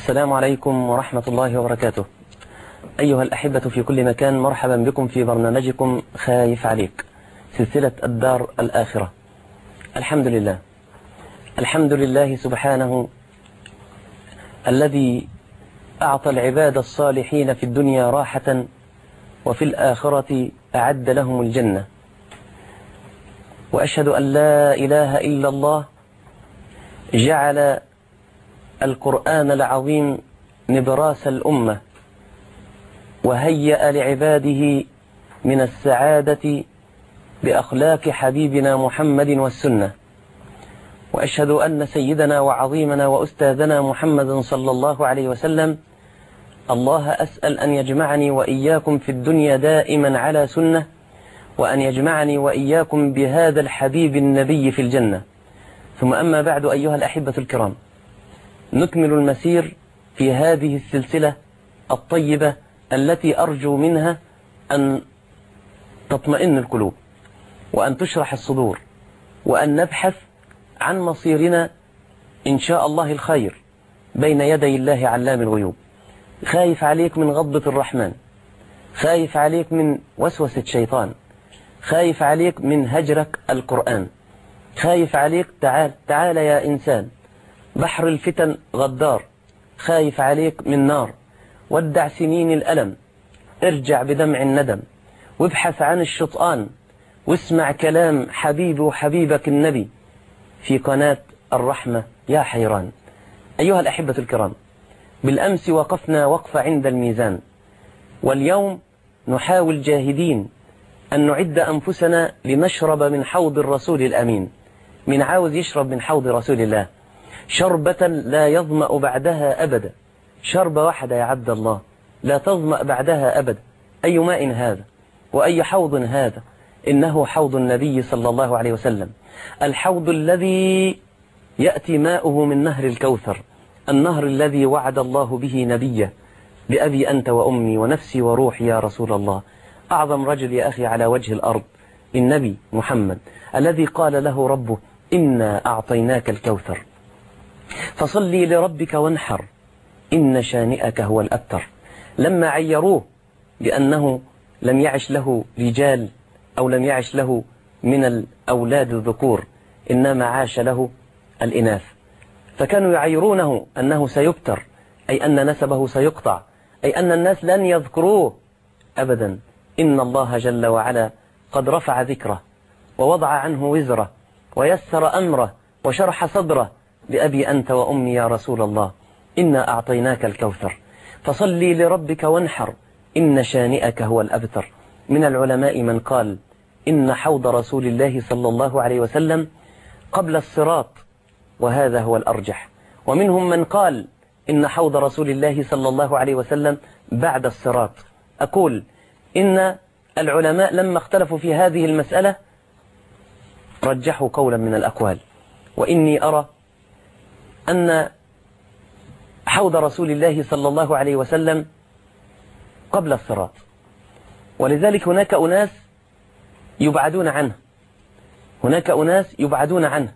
السلام عليكم ورحمة الله وبركاته. أيها الأحبة في كل مكان، مرحبا بكم في برنامجكم خايف عليك، سلسلة الدار الآخرة. الحمد لله سبحانه الذي أعطى العباد الصالحين في الدنيا راحة، وفي الآخرة أعد لهم الجنة. وأشهد أن لا إله إلا الله جعل القرآن العظيم نبراس الأمة، وهيأ لعباده من السعادة بأخلاق حبيبنا محمد والسنة. وأشهد أن سيدنا وعظيمنا وأستاذنا محمد صلى الله عليه وسلم الله أسأل أن يجمعني وإياكم في الدنيا دائما على سنة، وأن يجمعني وإياكم بهذا الحبيب النبي في الجنة. ثم أما بعد، أيها الأحبة الكرام، نكمل المسير في هذه السلسلة الطيبة التي أرجو منها أن تطمئن القلوب، وأن تشرح الصدور، وأن نبحث عن مصيرنا إن شاء الله الخير بين يدي الله علام الغيوب. خايف عليك من غضبة الرحمن، خايف عليك من وسوسة الشيطان، خايف عليك من هجرك القرآن، خايف عليك تعال يا إنسان، بحر الفتن غدار، خايف عليك من نار. ودع سنين الألم، ارجع بدمع الندم، وابحث عن الشطآن، واسمع كلام حبيبي وحبيبك النبي في قناة الرحمة يا حيران. أيها الأحبة الكرام، بالأمس وقفنا وقفة عند الميزان، واليوم نحاول جاهدين أن نعد أنفسنا لنشرب من حوض الرسول الأمين. من عاوز يشرب من حوض رسول الله شربة لا يظمأ بعدها أبدا، شربة واحدة يا عبد الله لا تظمأ بعدها أبدا. أي ماء هذا وأي حوض هذا؟ إنه حوض النبي صلى الله عليه وسلم، الحوض الذي يأتي ماؤه من نهر الكوثر، النهر الذي وعد الله به نبيه: بأبي أنت وأمي ونفسي وروحي يا رسول الله. أعظم رجل يا أخي على وجه الأرض النبي محمد، الذي قال له ربه: إنا أعطيناك الكوثر فصلي لربك وانحر إن شانئك هو الأبتر. لما عيروه بأنه لم يعش له رجال أو لم يعش له من الأولاد الذكور، إنما عاش له الإناث، فكانوا يعيرونه أنه سيبتر، أي أن نسبه سيقطع، أي أن الناس لن يذكروه أبدا. إن الله جل وعلا قد رفع ذكره ووضع عنه وزره ويسر أمره وشرح صدره: بأبي أنت وأمي يا رسول الله، إنا أعطيناك الكوثر فصلي لربك وانحر إن شانئك هو الأبتر. من العلماء من قال إن حوض رسول الله صلى الله عليه وسلم قبل الصراط، وهذا هو الأرجح. ومنهم من قال إن حوض رسول الله صلى الله عليه وسلم بعد الصراط. أقول إن العلماء لما اختلفوا في هذه المسألة رجحوا قولا من الأقوال، وإني أرى أن حوض رسول الله صلى الله عليه وسلم قبل الصراط، ولذلك هناك أناس يبعدون عنه، هناك أناس يبعدون عنه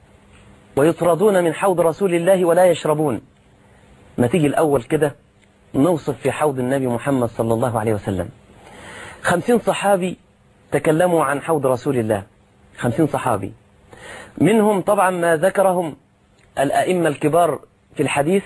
ويطردون من حوض رسول الله ولا يشربون. ما تيجي الأول كده نوصف في حوض النبي محمد صلى الله عليه وسلم. 50 صحابي تكلموا عن حوض رسول الله، 50 صحابي، منهم طبعا ما ذكرهم الأئمة الكبار في الحديث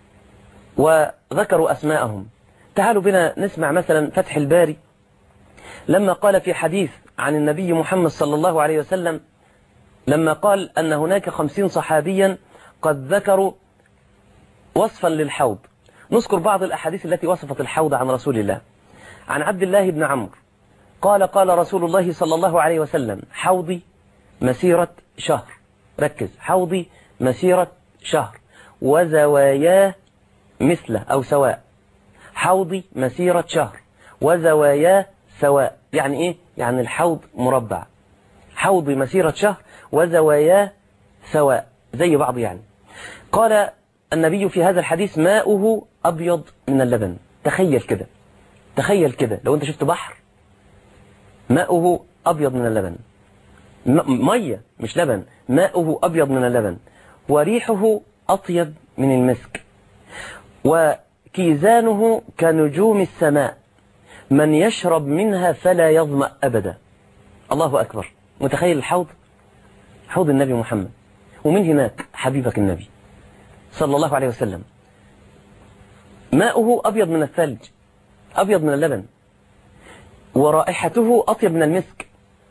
وذكروا أسماءهم. تعالوا بنا نسمع مثلا فتح الباري لما قال في حديث عن النبي محمد صلى الله عليه وسلم، لما قال أن هناك 50 صحابيا قد ذكروا وصفا للحوض. نذكر بعض الأحاديث التي وصفت الحوض عن رسول الله. عن عبد الله بن عمرو قال: قال رسول الله صلى الله عليه وسلم: حوضي مسيرة شهر. ركز، حوضي مسيرة شهر وزواياه مثله أو سواء. حوضي مسيرة شهر وزواياه سواء، يعني إيه؟ يعني الحوض مربع. حوضي مسيرة شهر وزواياه سواء، زي بعض يعني. قال النبي في هذا الحديث: ماؤه أبيض من اللبن. تخيل كده، تخيل كده لو أنت شفت بحر ماؤه أبيض من اللبن، مية مش لبن، ماؤه أبيض من اللبن، وريحه أطيب من المسك. وكيزانه كنجوم السماء، من يشرب منها فلا يظمأ أبدا. الله أكبر. متخيل الحوض؟ حوض النبي محمد، ومن هناك حبيبك النبي صلى الله عليه وسلم، ماؤه أبيض من الثلج، أبيض من اللبن، ورائحته أطيب من المسك،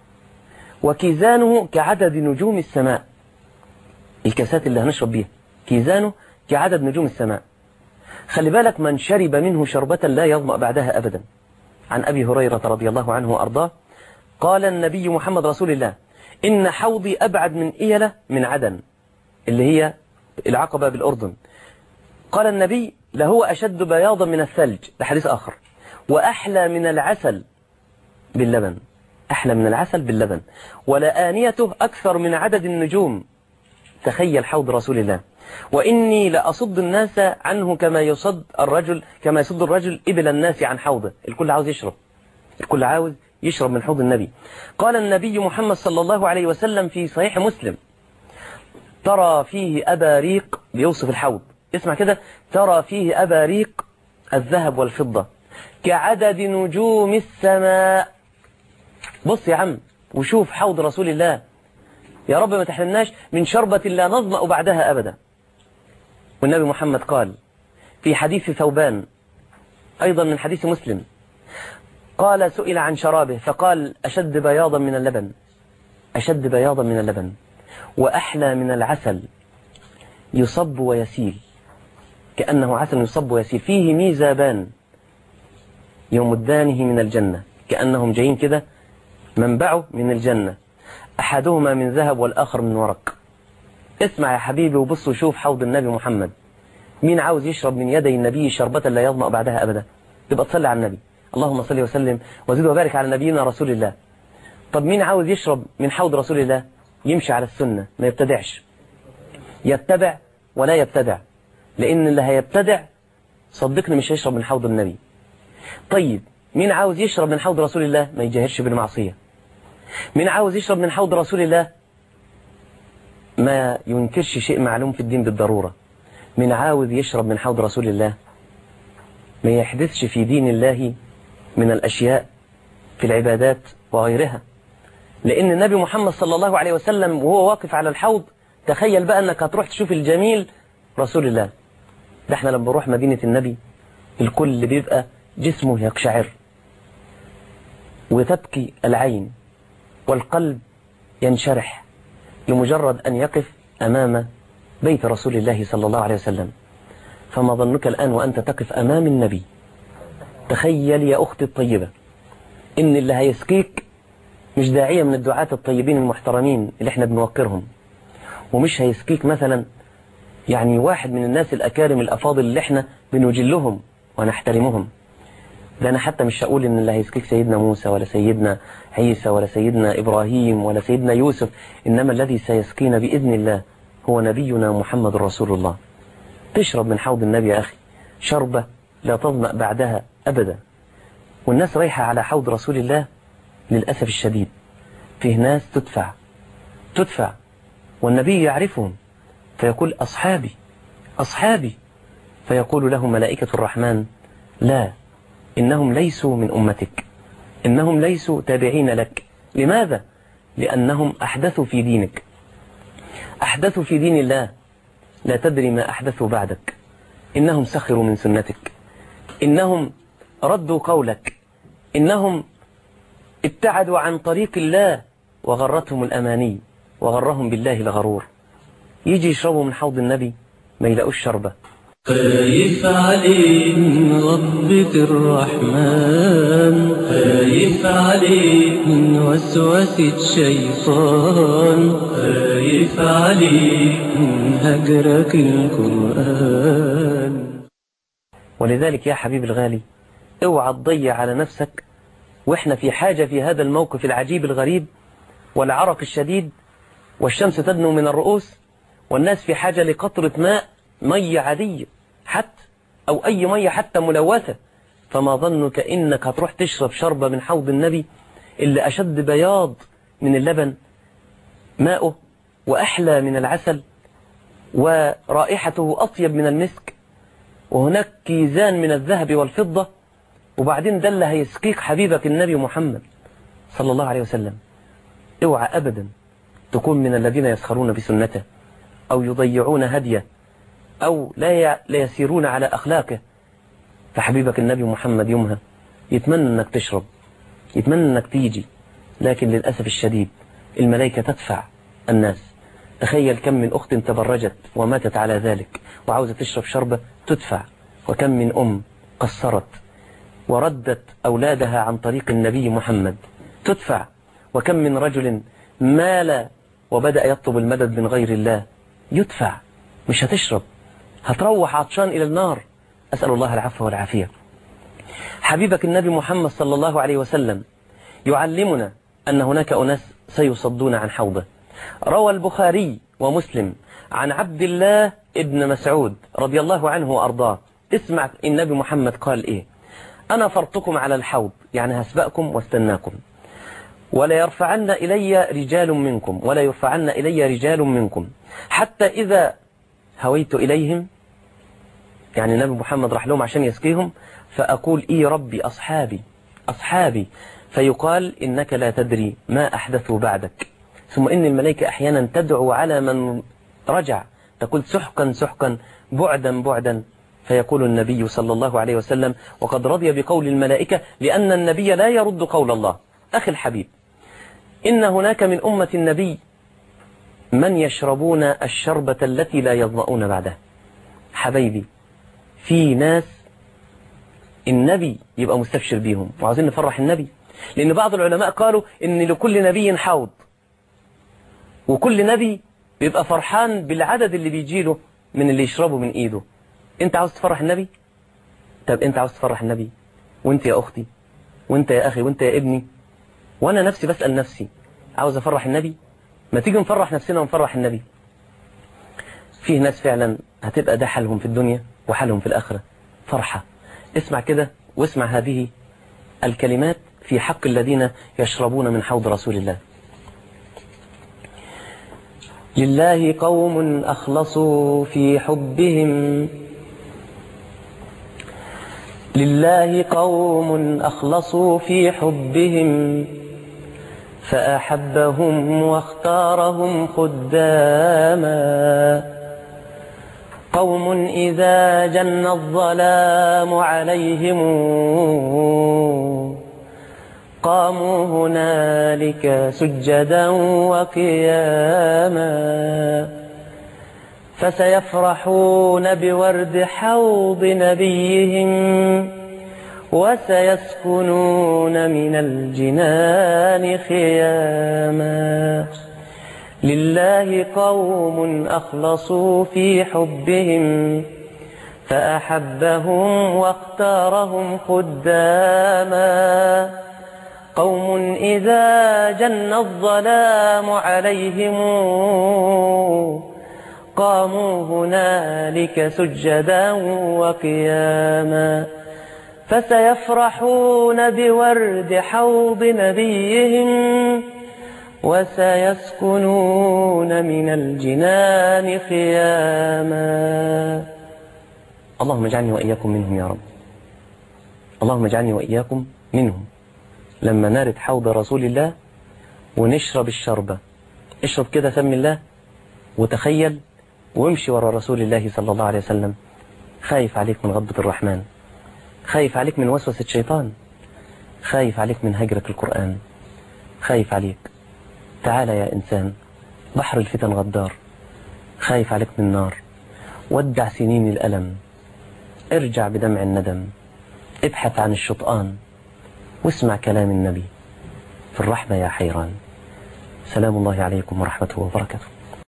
وكيزانه كعدد نجوم السماء. الكاسات اللي هنشرب بيها كيزانه كعدد نجوم السماء. خلي بالك، من شرب منه شربة لا يظمأ بعدها أبدا. عن أبي هريرة رضي الله عنه وأرضاه قال النبي محمد رسول الله: إن حوضي أبعد من إيلة من عدن، اللي هي العقبة بالأردن. قال النبي: لهو أشد بياضا من الثلج، ده حديث آخر، وأحلى من العسل باللبن، أحلى من العسل باللبن، ولآنيته أكثر من عدد النجوم. تخيل حوض رسول الله. وإني لأصد الناس عنه كما يصد الرجل إبل الناس عن حوضه. الكل عاوز يشرب، الكل عاوز يشرب من حوض النبي. قال النبي محمد صلى الله عليه وسلم في صحيح مسلم: ترى فيه أباريق، بيوصف الحوض، اسمع كده: ترى فيه أباريق الذهب والفضة كعدد نجوم السماء. بص يا عم وشوف حوض رسول الله. يا رب ما تحرمناش من شربة لا نظمأ بعدها أبدا. والنبي محمد قال في حديث ثوبان أيضا من حديث مسلم، قال: سئل عن شرابه فقال: أشد بياضا من اللبن، أشد بياضا من اللبن، وأحلى من العسل يصب ويسيل، كأنه عسل يصب ويسيل، فيه ميزابان يمدانه من الجنة، كأنهم جايين كده منبعه من الجنة، أحدهما من ذهب والآخر من ورق. اسمع يا حبيبي وبص وشوف حوض النبي محمد. مين عاوز يشرب من يدي النبي شربة لا يظمأ بعدها أبدا؟ تبقى تصلي على النبي، اللهم صل وسلم وزد وبارك على نبينا رسول الله. طب مين عاوز يشرب من حوض رسول الله؟ يمشي على السنة، ما يبتدعش، يتبع ولا يبتدع، لأن اللي هيبتدع صدقني مش هيشرب من حوض النبي. طيب مين عاوز يشرب من حوض رسول الله؟ ما يجاهرش بالمعصية. مين عاوز يشرب من حوض رسول الله؟ ما ينكرش شيء معلوم في الدين بالضرورة. مين عاوز يشرب من حوض رسول الله؟ ما يحدثش في دين الله من الأشياء في العبادات وغيرها. لأن النبي محمد صلى الله عليه وسلم وهو واقف على الحوض، تخيل بقى أنك هتروح تشوف الجميل رسول الله. ده احنا لما نروح مدينة النبي الكل بيبقى جسمه يقشعر وتبكي العين والقلب ينشرح لمجرد أن يقف أمام بيت رسول الله صلى الله عليه وسلم. فما ظنك الآن وأنت تقف أمام النبي؟ تخيل يا أختي الطيبة إن اللي هيسقيك مش داعية من الدعاة الطيبين المحترمين اللي احنا بنوقرهم، ومش هيسقيك مثلا يعني واحد من الناس الأكارم الأفاضل اللي احنا بنجلهم ونحترمهم. ده أنا حتى مش هقول إن اللي هيسقيك سيدنا موسى ولا سيدنا عيسى ولا سيدنا إبراهيم ولا سيدنا يوسف، إنما الذي سيسقينا بإذن الله هو نبينا محمد رسول الله. تشرب من حوض النبي يا أخي شربة لا تظمأ بعدها أبدا. والناس رايحة على حوض رسول الله للأسف الشديد، فيه ناس تدفع والنبي يعرفهم فيقول: أصحابي أصحابي، فيقول لهم ملائكة الرحمن: لا، إنهم ليسوا من أمتك، إنهم ليسوا تابعين لك. لماذا؟ لأنهم أحدثوا في دينك، أحدثوا في دين الله، لا تدري ما أحدثوا بعدك. إنهم سخروا من سنتك، إنهم ردوا قولك، إنهم ابتعدوا عن طريق الله وغرتهم الأماني وغرهم بالله الغرور. يجي يشربوا من حوض النبي ما يلاقوش شربة. خايف عليك من ربك الرحمن، خايف عليك من وسوسة الشيطان، خايف عليك من هجرك القرآن. ولذلك يا حبيب الغالي اوعى تضيع على نفسك، واحنا في حاجة في هذا الموقف العجيب الغريب والعرق الشديد والشمس تدنو من الرؤوس والناس في حاجة لقطرة ماء، مية عادية حتى أو أي مية حتى ملوثة. فما ظنك إنك هتروح تشرب شربة من حوض النبي اللي أشد بياض من اللبن ماؤه، وأحلى من العسل، ورائحته أطيب من المسك، وهناك كيزان من الذهب والفضة، وبعدين ده اللي هيسقيك حبيبك النبي محمد صلى الله عليه وسلم. اوعى أبدا تكون من الذين يسخرون بسنته أو يضيعون هديه أو لا يسيرون على أخلاقه. فحبيبك النبي محمد يومها يتمنى أنك تشرب، يتمنى أنك تيجي، لكن للأسف الشديد الملائكة تدفع الناس. تخيل كم من أخت تبرجت وماتت على ذلك وعاوزة تشرب شربة تدفع، وكم من أم قصرت وردت أولادها عن طريق النبي محمد تدفع، وكم من رجل مال وبدأ يطلب المدد من غير الله يدفع. مش هتشرب، هتروح عطشان إلى النار. أسأل الله العفو والعافية. حبيبك النبي محمد صلى الله عليه وسلم يعلمنا أن هناك أناس سيصدون عن حوضه. روى البخاري ومسلم عن عبد الله ابن مسعود رضي الله عنه وأرضاه. اسمع النبي محمد قال إيه: أنا فرطكم على الحوض، يعني هسبقكم واستناكم، ولا يرفعن إلي رجال منكم حتى إذا هويت إليهم، يعني النبي محمد راح لهم عشان يسقيهم، فأقول إيه ربي أصحابي، فيقال إنك لا تدري ما أحدثوا بعدك. ثم إن الملائكة أحيانا تدعو على من رجع، تقول سحقا بعدا، فيقول النبي صلى الله عليه وسلم وقد رضي بقول الملائكة لأن النبي لا يرد قول الله. أخي الحبيب، إن هناك من أمة النبي من يشربون الشربة التي لا يظمؤون بعدها. حبايبي، في ناس النبي يبقى مستبشر بيهم وعاوزين نفرح النبي، لأن بعض العلماء قالوا إن لكل نبي حوض، وكل نبي بيبقى فرحان بالعدد اللي بيجيله من اللي يشربه من إيده. أنت عاوز تفرح النبي؟ طب أنت عاوز تفرح النبي، وأنت يا أختي، وأنت يا أخي، وأنت يا ابني، وأنا نفسي بسأل نفسي، عاوز أفرح النبي؟ ما تيجي نفرح نفسنا ونفرح النبي. فيه ناس فعلا هتبقى ده حالهم في الدنيا وحالهم في الآخرة فرحة. اسمع كده واسمع هذه الكلمات في حق الذين يشربون من حوض رسول الله. لله قوم أخلصوا في حبهم، لله قوم أخلصوا في حبهم، فأحبهم واختارهم خداما. قوم إذا جن الظلام عليهم قاموا هنالك سجدا وقياما. فسيفرحون بورد حوض نبيهم وسيسكنون من الجنان خياما. لله قوم أخلصوا في حبهم، فأحبهم واختارهم خداما. قوم إذا جن الظلام عليهم قاموا هنالك سجدا وقياما. فسيفرحون بورد حوض نبيهم وسيسكنون من الجنان خياما. اللهم اجعلني وإياكم منهم يا رب، اللهم اجعلني وإياكم منهم. لما نرد حوض رسول الله ونشرب الشربة، اشرب كده سم الله وتخيل وامشي ورا رسول الله صلى الله عليه وسلم. خايف عليك من غضبة الرحمن، خايف عليك من وسوسة الشيطان، خايف عليك من هجرة القرآن، خايف عليك. تعال يا إنسان، بحر الفتن غدار، خايف عليك من النار. ودع سنين الألم، ارجع بدمع الندم، ابحث عن الشطآن واسمع كلام النبي في الرحمة يا حيران. سلام الله عليكم ورحمته وبركاته.